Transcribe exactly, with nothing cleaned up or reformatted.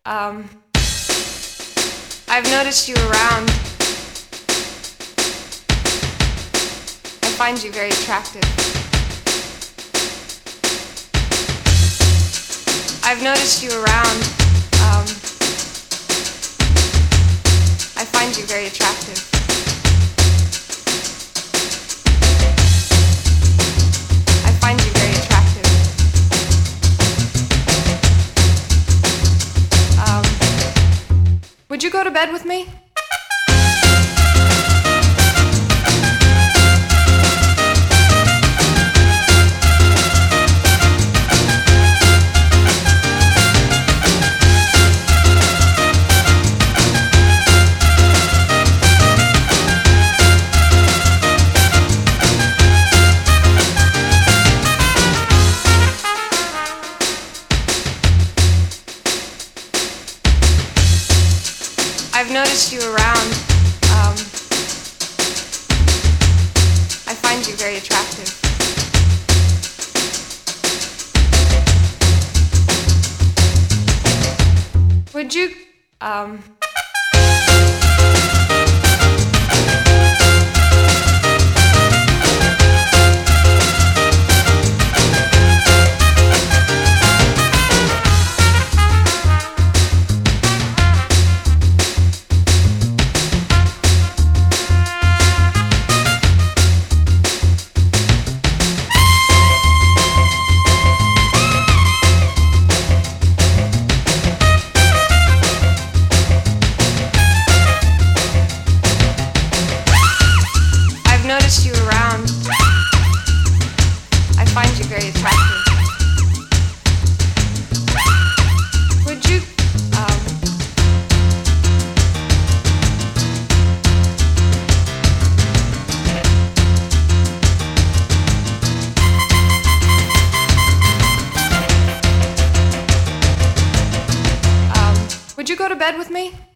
Um, I've noticed you around. I find you very attractive. I've noticed you around. Um, I find you very attractive. I find you very attractive. Um, would you go to bed with me? I've noticed you around. Um, I find you very attractive. Would you, um... noticed you around. I find you very attractive. Would you, um... um, would you go to bed with me?